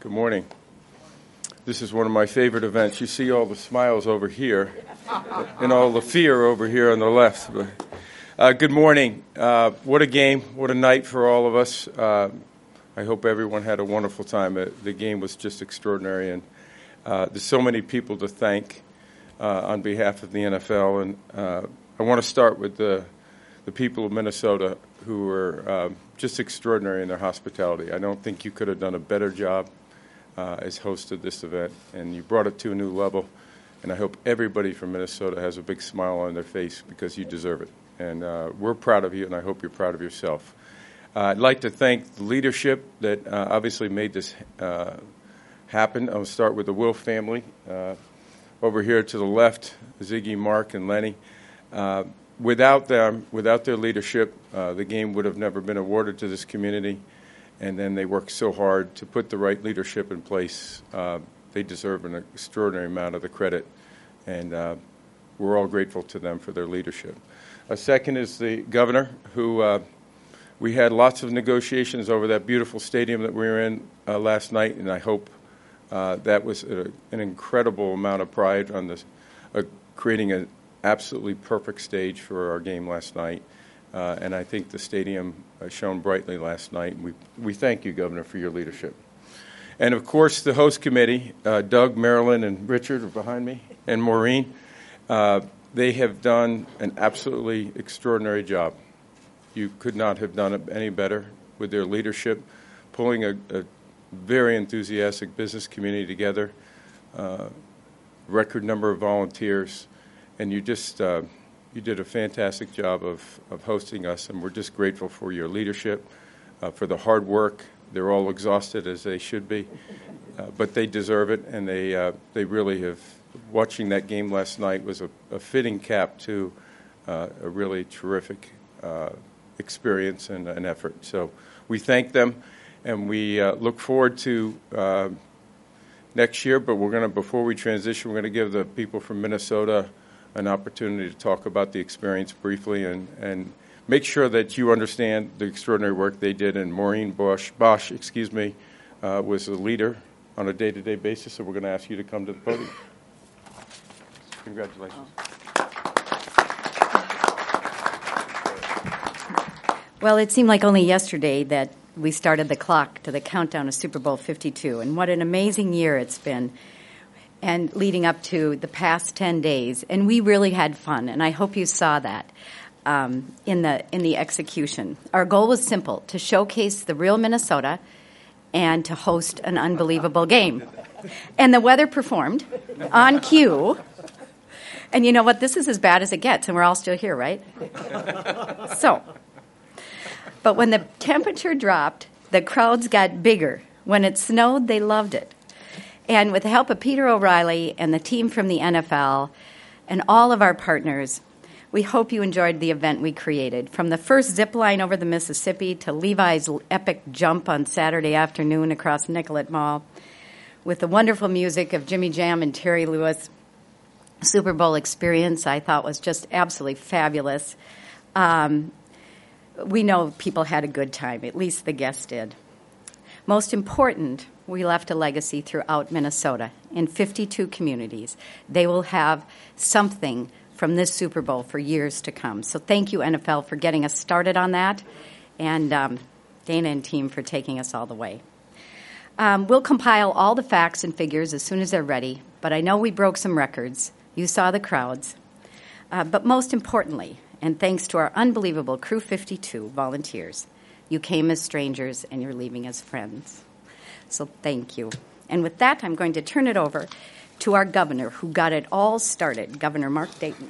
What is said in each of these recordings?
Good morning. This is one of my favorite events. You see all the smiles over here and all the fear over here on the left. Good morning. What a game. What a night for all of us. I hope everyone had a wonderful time. The game was just extraordinary, and there's so many people to thank on behalf of the NFL. And I want to start with the people of Minnesota who were just extraordinary in their hospitality. I don't think you could have done a better job as host of this event, and you brought it to a new level. And I hope everybody from Minnesota has a big smile on their face because you deserve it. And we're proud of you, and I hope you're proud of yourself. I'd like to thank the leadership that obviously made this happen. I'll start with the Wilf family. Over here to the left, Ziggy, Mark, and Lenny. Without them, without their leadership, the game would have never been awarded to this community. And then they worked so hard to put the right leadership in place. They deserve an extraordinary amount of the credit, and we're all grateful to them for their leadership. A second is the governor, who we had lots of negotiations over that beautiful stadium that we were in last night, and I hope that was an incredible amount of pride on this, creating an absolutely perfect stage for our game last night. And I think the stadium shone brightly last night. We thank you, Governor, for your leadership. And, of course, the host committee, Doug, Marilyn, and Richard are behind me, and Maureen. They have done an absolutely extraordinary job. You could not have done it any better with their leadership, pulling a very enthusiastic business community together, record number of volunteers, and you just you did a fantastic job of hosting us, and we're just grateful for your leadership, for the hard work. They're all exhausted, as they should be, but they deserve it, and they really have. Watching that game last night was a fitting cap to a really terrific experience and an effort. So we thank them, and we look forward to next year. But before we transition, we're going to give the people from Minnesota an opportunity to talk about the experience briefly and make sure that you understand the extraordinary work they did. And Maureen Bosch, was a leader on a day-to-day basis, so we're going to ask you to come to the podium. Congratulations. Well, it seemed like only yesterday that we started the clock to the countdown of Super Bowl 52, and what an amazing year it's been, and leading up to the past 10 days. And we really had fun, and I hope you saw that in the execution. Our goal was simple: to showcase the real Minnesota and to host an unbelievable game. And the weather performed on cue. And you know what? This is as bad as it gets, and we're all still here, right? But when the temperature dropped, the crowds got bigger. When it snowed, they loved it. And with the help of Peter O'Reilly and the team from the NFL and all of our partners, we hope you enjoyed the event we created. From the first zip line over the Mississippi to Levi's epic jump on Saturday afternoon across Nicollet Mall, with the wonderful music of Jimmy Jam and Terry Lewis. Super Bowl experience, I thought, was just absolutely fabulous. We know people had a good time, at least the guests did. Most important, we left a legacy throughout Minnesota in 52 communities. They will have something from this Super Bowl for years to come. So thank you, NFL, for getting us started on that, and Dana and team for taking us all the way. We'll compile all the facts and figures as soon as they're ready, but I know we broke some records. You saw the crowds. But most importantly, and thanks to our unbelievable Crew 52 volunteers, you came as strangers and you're leaving as friends. So thank you. And with that, I'm going to turn it over to our governor who got it all started, Governor Mark Dayton.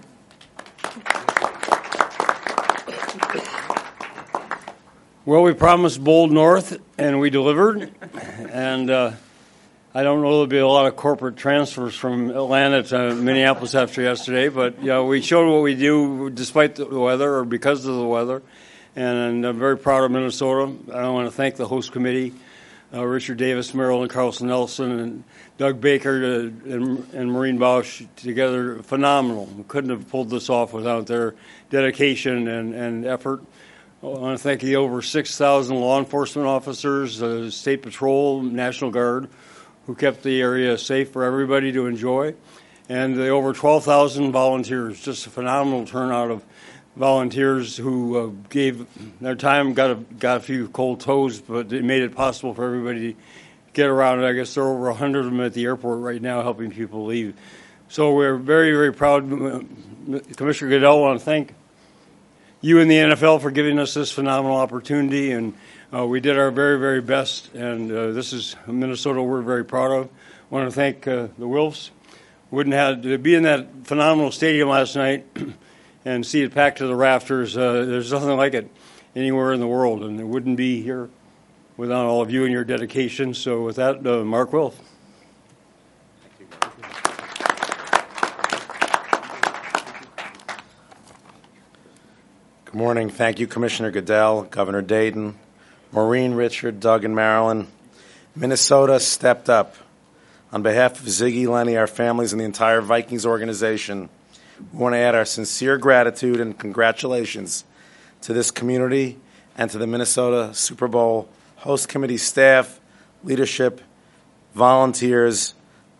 Well, we promised bold north, and we delivered. And I don't know there'll be a lot of corporate transfers from Atlanta to Minneapolis after yesterday, but we showed what we do despite the weather or because of the weather. And I'm very proud of Minnesota. I want to thank the host committee, Richard Davis, Marilyn Carlson Nelson, and Doug Baker and Maureen Bosch together. Phenomenal. We couldn't have pulled this off without their dedication and effort. I want to thank the over 6,000 law enforcement officers, State Patrol, National Guard, who kept the area safe for everybody to enjoy, and the over 12,000 volunteers. Just a phenomenal turnout of volunteers who gave their time, got a few cold toes, but it made it possible for everybody to get around. I guess there are over 100 of them at the airport right now helping people leave. So we're very, very proud. Commissioner Goodell, I want to thank you and the NFL for giving us this phenomenal opportunity, and we did our very, very best, and this is Minnesota we're very proud of. I want to thank the Wilfs. Wouldn't have to be in that phenomenal stadium last night and see it packed to the rafters. There's nothing like it anywhere in the world, and it wouldn't be here without all of you and your dedication. So with that, Mark Wilf. Good morning. Thank you, Commissioner Goodell, Governor Dayton, Maureen, Richard, Doug, and Marilyn. Minnesota stepped up. On behalf of Ziggy, Lenny, our families, and the entire Vikings organization, we want to add our sincere gratitude and congratulations to this community and to the Minnesota Super Bowl host committee staff, leadership, volunteers,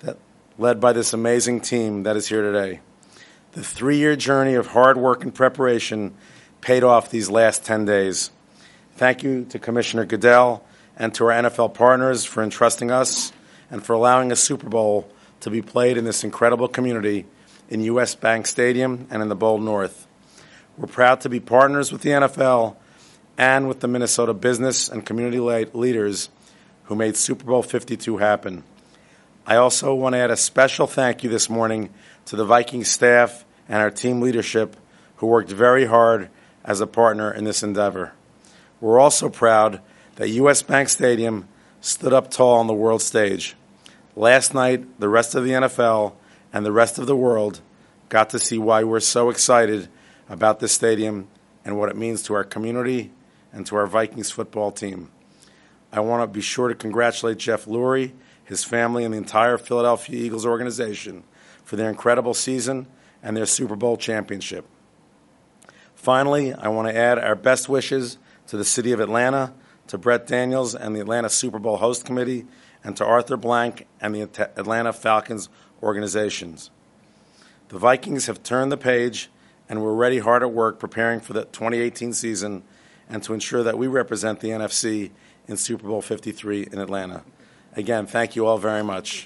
led by this amazing team that is here today. The 3-year journey of hard work and preparation paid off these last 10 days. Thank you to Commissioner Goodell and to our NFL partners for entrusting us and for allowing a Super Bowl to be played in this incredible community in U.S. Bank Stadium and in the Bold North. We're proud to be partners with the NFL and with the Minnesota business and community leaders who made Super Bowl 52 happen. I also want to add a special thank you this morning to the Vikings staff and our team leadership who worked very hard as a partner in this endeavor. We're also proud that U.S. Bank Stadium stood up tall on the world stage. Last night, the rest of the NFL and the rest of the world got to see why we're so excited about this stadium and what it means to our community and to our Vikings football team. I want to be sure to congratulate Jeff Lurie, his family, and the entire Philadelphia Eagles organization for their incredible season and their Super Bowl championship. Finally, I want to add our best wishes to the City of Atlanta, to Brett Daniels and the Atlanta Super Bowl Host Committee, and to Arthur Blank and the Atlanta Falcons organizations. The Vikings have turned the page, and we're already hard at work preparing for the 2018 season and to ensure that we represent the NFC in Super Bowl 53 in Atlanta. Again, thank you all very much.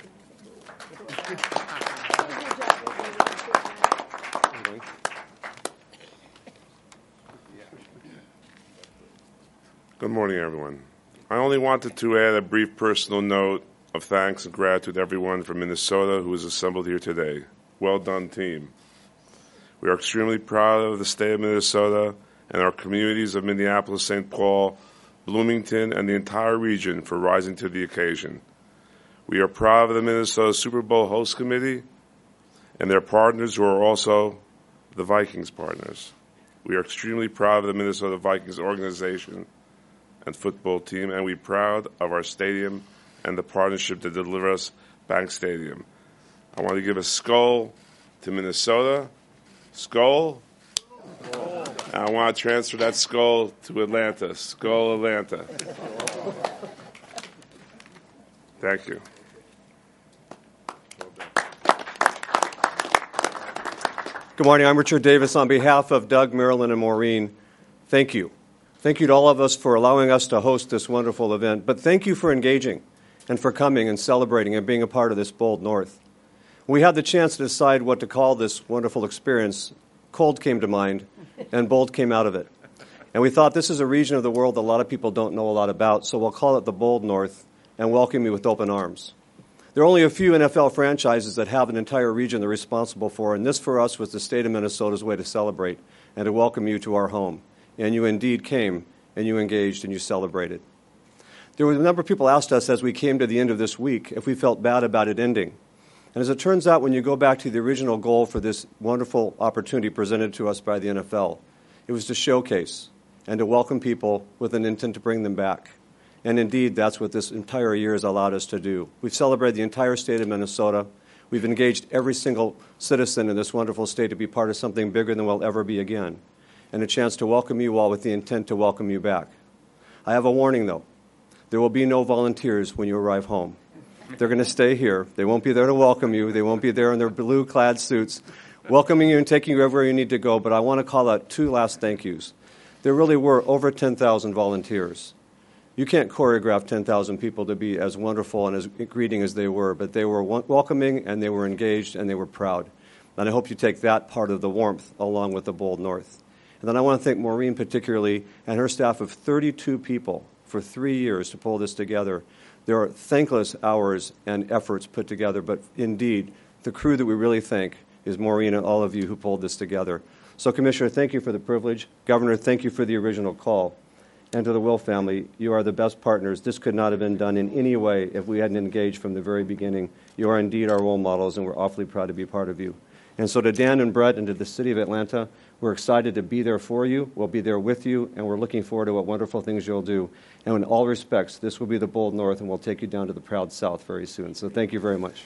Good morning, everyone. I only wanted to add a brief personal note of thanks and gratitude to everyone from Minnesota who is assembled here today. Well done, team. We are extremely proud of the state of Minnesota and our communities of Minneapolis, St. Paul, Bloomington, and the entire region for rising to the occasion. We are proud of the Minnesota Super Bowl Host Committee and their partners who are also the Vikings partners. We are extremely proud of the Minnesota Vikings organization and football team, and we're proud of our stadium and the partnership that delivers us Bank Stadium. I want to give a skull to Minnesota. Skull. And I want to transfer that skull to Atlanta. Skull, Atlanta. Thank you. Good morning. I'm Richard Davis. On behalf of Doug, Marilyn, and Maureen, thank you. Thank you to all of us for allowing us to host this wonderful event. But thank you for engaging and for coming and celebrating and being a part of this Bold North. We had the chance to decide what to call this wonderful experience. Cold came to mind, and Bold came out of it. And we thought this is a region of the world that a lot of people don't know a lot about, so we'll call it the Bold North and welcome you with open arms. There are only a few NFL franchises that have an entire region they're responsible for, and this for us was the state of Minnesota's way to celebrate and to welcome you to our home. And you indeed came, and you engaged, and you celebrated. There were a number of people asked us as we came to the end of this week if we felt bad about it ending. And as it turns out, when you go back to the original goal for this wonderful opportunity presented to us by the NFL, it was to showcase and to welcome people with an intent to bring them back. And indeed, that's what this entire year has allowed us to do. We've celebrated the entire state of Minnesota. We've engaged every single citizen in this wonderful state to be part of something bigger than we'll ever be again. and a chance to welcome you all with the intent to welcome you back. I have a warning, though. There will be no volunteers when you arrive home. They're going to stay here. They won't be there to welcome you. They won't be there in their blue-clad suits, welcoming you and taking you everywhere you need to go. But I want to call out two last thank yous. There really were over 10,000 volunteers. You can't choreograph 10,000 people to be as wonderful and as greeting as they were, but they were welcoming and they were engaged and they were proud. And I hope you take that part of the warmth along with the Bold North. And then I want to thank Maureen particularly and her staff of 32 people for 3 years to pull this together. There are thankless hours and efforts put together, but indeed, the crew that we really thank is Maureen and all of you who pulled this together. So, Commissioner, thank you for the privilege. Governor, thank you for the original call. And to the Will family, you are the best partners. This could not have been done in any way if we hadn't engaged from the very beginning. You are indeed our role models, and we're awfully proud to be part of you. And so to Dan and Brett and to the City of Atlanta, we're excited to be there for you. We'll be there with you, and we're looking forward to what wonderful things you'll do. And in all respects, this will be the Bold North, and we'll take you down to the proud South very soon. So thank you very much.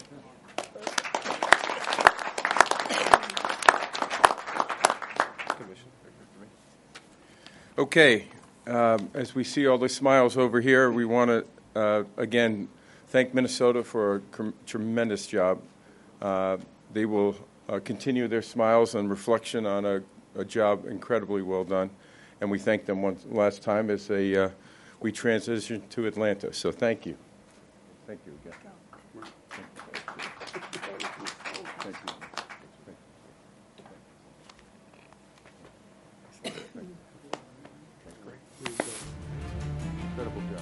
Okay, as we see all the smiles over here, we want to, again, thank Minnesota for a tremendous job. They will continue their smiles and reflection on a job incredibly well done. And we thank them one last time as we transition to Atlanta. So thank you. Thank you again. Thank you. Incredible job.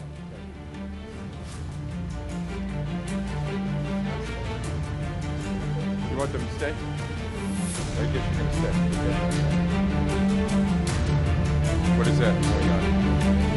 You want them to stay? I guess you're going to stay. What is that going on?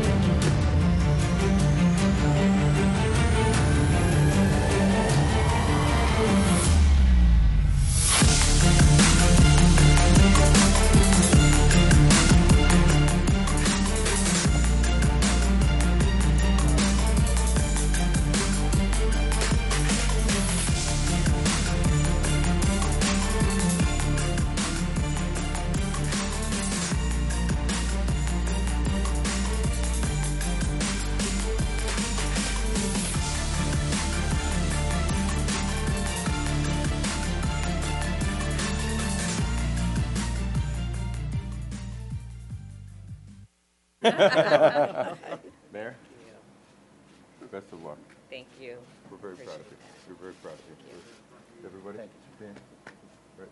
Mayor, best of luck. Thank you. We're very proud of you. We're very proud of you. Everybody? Dan? Right.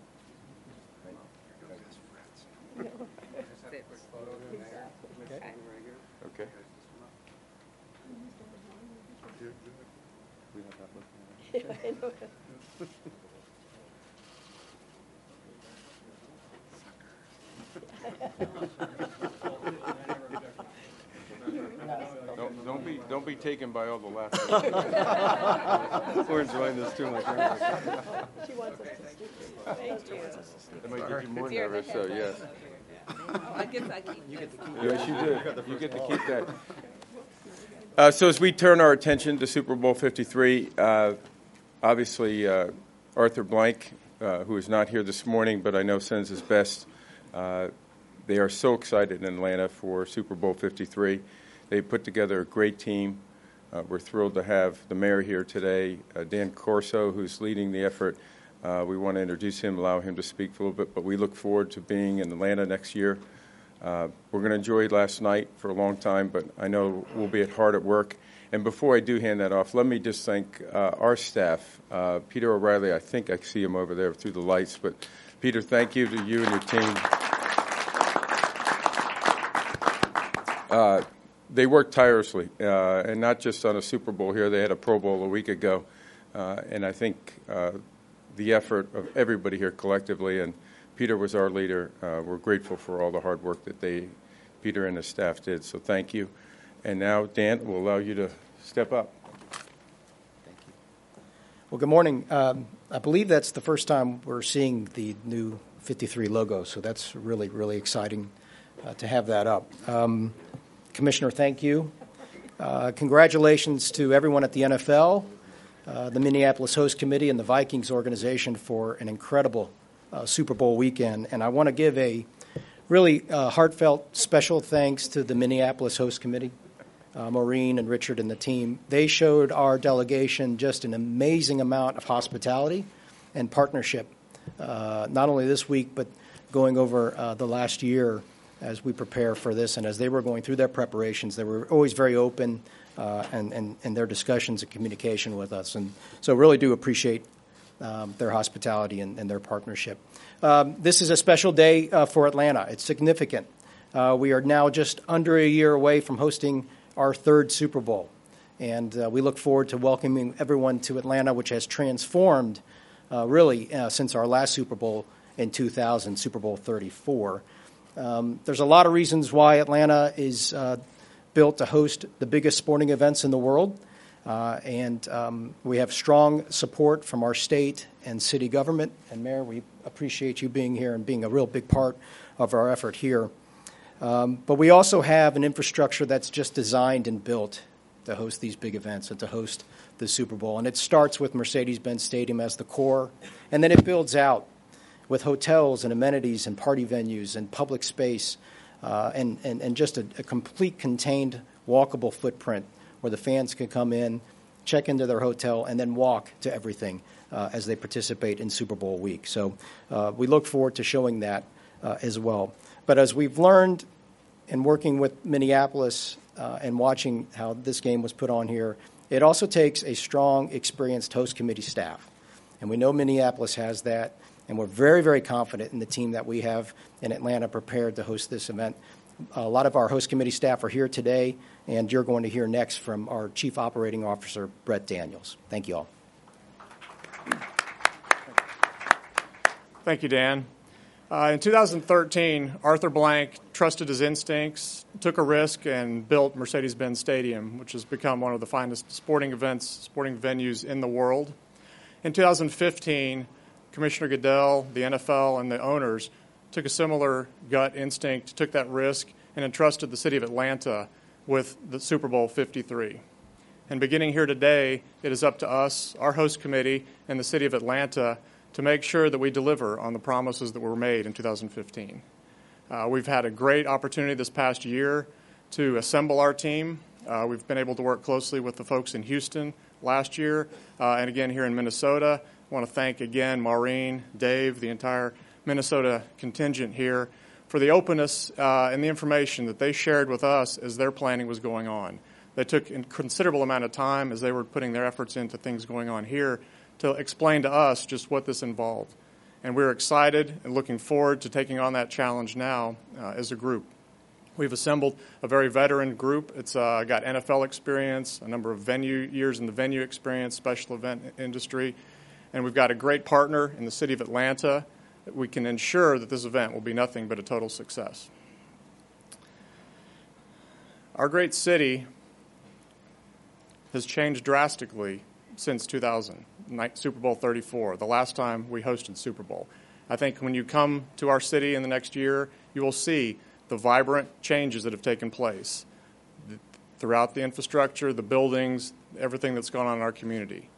Okay. Don't be taken by all the laughter. We're enjoying this too much. She wants us to stick. Thank you. That might get you more nervous, so yes. I guess I keep you get Yes, you do. You get to keep that. So as we turn our attention to Super Bowl 53, obviously Arthur Blank, who is not here this morning, but I know sends his best. They are so excited in Atlanta for Super Bowl 53. They put together a great team. We're thrilled to have the mayor here today, Dan Corso, who's leading the effort. We want to introduce him, allow him to speak for a little bit, but we look forward to being in Atlanta next year. We're going to enjoy last night for a long time, but I know we'll be hard at work. And before I do hand that off, let me just thank our staff. Peter O'Reilly, I think I see him over there through the lights, but Peter, thank you to you and your team. They worked tirelessly, and not just on a Super Bowl here. They had a Pro Bowl a week ago, and I think the effort of everybody here collectively, and Peter was our leader. We're grateful for all the hard work that Peter and his staff did, so thank you. And now, Dan, we'll allow you to step up. Thank you. Well, good morning. I believe that's the first time we're seeing the new 53 logo, so that's really, really exciting to have that up. Commissioner, thank you. Congratulations to everyone at the NFL, the Minneapolis Host Committee, and the Vikings organization for an incredible Super Bowl weekend. And I want to give a Really heartfelt special thanks to the Minneapolis Host Committee, Maureen and Richard and the team. They showed our delegation just an amazing amount of hospitality and partnership, not only this week, but going over the last year as we prepare for this. And as they were going through their preparations, they were always very open in their discussions and communication with us. And so really do appreciate their hospitality and their partnership. This is a special day for Atlanta. It's significant. We are now just under a year away from hosting our third Super Bowl. And we look forward to welcoming everyone to Atlanta, which has transformed really since our last Super Bowl in 2000, Super Bowl 34. There's a lot of reasons why Atlanta is built to host the biggest sporting events in the world. And we have strong support from our state and city government. And Mayor, we appreciate you being here and being a real big part of our effort here. But we also have an infrastructure that's just designed and built to host these big events and to host the Super Bowl. And it starts with Mercedes-Benz Stadium as the core, and then it builds out with hotels and amenities and party venues and public space and just a complete contained walkable footprint where the fans can come in, check into their hotel, and then walk to everything as they participate in Super Bowl week. So we look forward to showing that as well. But as we've learned in working with Minneapolis and watching how this game was put on here, it also takes a strong, experienced host committee staff. And we know Minneapolis has that, and we're very, very confident in the team that we have in Atlanta prepared to host this event. A lot of our host committee staff are here today, and you're going to hear next from our Chief Operating Officer, Brett Daniels. Thank you all. Thank you, Dan. In 2013, Arthur Blank trusted his instincts, took a risk, and built Mercedes-Benz Stadium, which has become one of the finest sporting venues in the world. In 2015, Commissioner Goodell, the NFL, and the owners took a similar gut instinct, took that risk, and entrusted the city of Atlanta with the Super Bowl 53. And beginning here today, it is up to us, our host committee, and the city of Atlanta to make sure that we deliver on the promises that were made in 2015. We've had a great opportunity this past year to assemble our team. We've been able to work closely with the folks in Houston last year and again here in Minnesota. I want to thank again Maureen, Dave, the entire Minnesota contingent here for the openness and the information that they shared with us as their planning was going on. They took a considerable amount of time as they were putting their efforts into things going on here to explain to us just what this involved. And we're excited and looking forward to taking on that challenge now as a group. We've assembled a very veteran group. It's got NFL experience, a number of years in the venue experience, special event industry, and we've got a great partner in the city of Atlanta. We can ensure that this event will be nothing but a total success. Our great city has changed drastically since 2000, Super Bowl 34, the last time we hosted Super Bowl. I think when you come to our city in the next year, you will see the vibrant changes that have taken place throughout the infrastructure, the buildings, everything that's gone on in our community.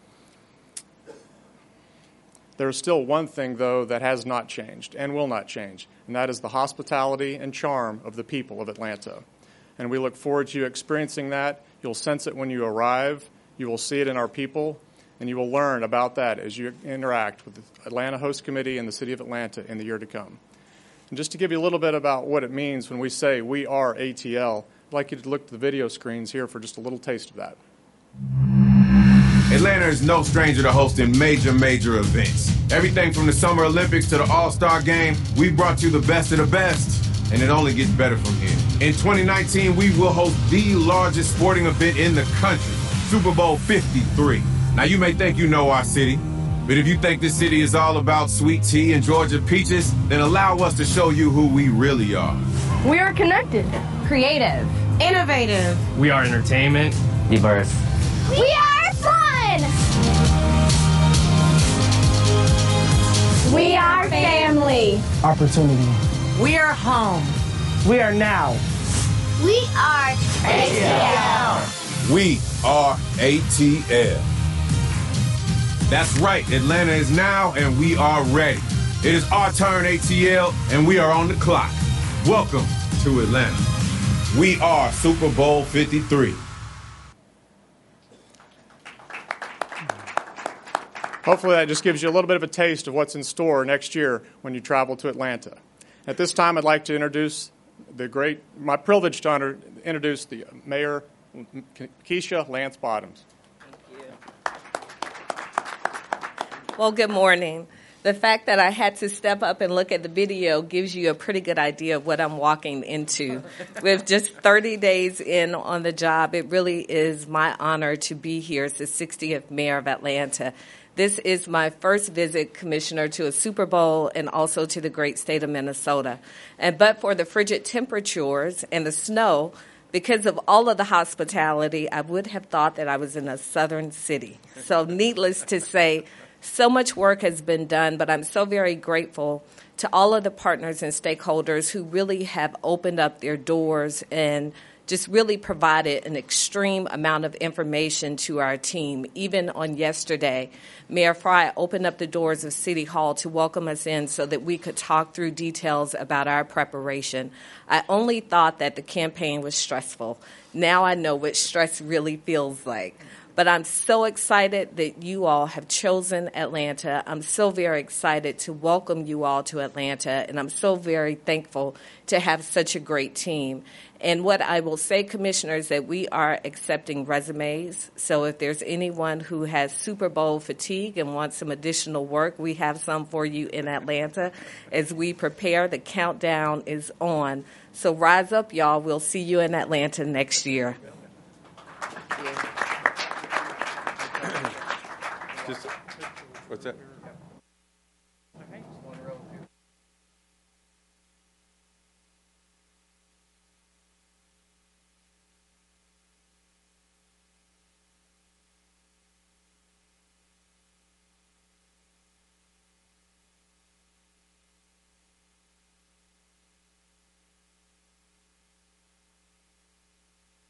There is still one thing, though, that has not changed and will not change, and that is the hospitality and charm of the people of Atlanta. And we look forward to you experiencing that. You'll sense it when you arrive. You will see it in our people, and you will learn about that as you interact with the Atlanta Host Committee and the City of Atlanta in the year to come. And just to give you a little bit about what it means when we say we are ATL, I'd like you to look at the video screens here for just a little taste of that. Atlanta is no stranger to hosting major events. Everything from the Summer Olympics to the All-Star Game, we brought you the best of the best, and it only gets better from here. In 2019, we will host the largest sporting event in the country, Super Bowl 53. Now, you may think you know our city, but if you think this city is all about sweet tea and Georgia peaches, then allow us to show you who we really are. We are connected, creative, Innovative. We are entertainment, diverse. We are fun! We are family. Opportunity. We are home. We are now. We are ATL. We are ATL. That's right, Atlanta is now and we are ready. It is our turn, ATL, and we are on the clock. Welcome to Atlanta. We are Super Bowl 53. Hopefully that just gives you a little bit of a taste of what's in store next year when you travel to Atlanta. At this time, I'd like to introduce my privilege to introduce the Mayor, Keisha Lance Bottoms. Well, good morning. The fact that I had to step up and look at the video gives you a pretty good idea of what I'm walking into. With just 30 days in on the job, it really is my honor to be here as the 60th mayor of Atlanta. This is my first visit, Commissioner, to a Super Bowl and also to the great state of Minnesota. But for the frigid temperatures and the snow, because of all of the hospitality, I would have thought that I was in a southern city. So needless to say, so much work has been done, but I'm so very grateful to all of the partners and stakeholders who really have opened up their doors and just really provided an extreme amount of information to our team. Even on yesterday, Mayor Frey opened up the doors of City Hall to welcome us in so that we could talk through details about our preparation. I only thought that the campaign was stressful. Now I know what stress really feels like. But I'm so excited that you all have chosen Atlanta. I'm so very excited to welcome you all to Atlanta, and I'm so very thankful to have such a great team. And what I will say, Commissioners, that we are accepting resumes. So if there's anyone who has Super Bowl fatigue and wants some additional work, we have some for you in Atlanta. As we prepare, the countdown is on. So rise up, y'all. We'll see you in Atlanta next year. What's that?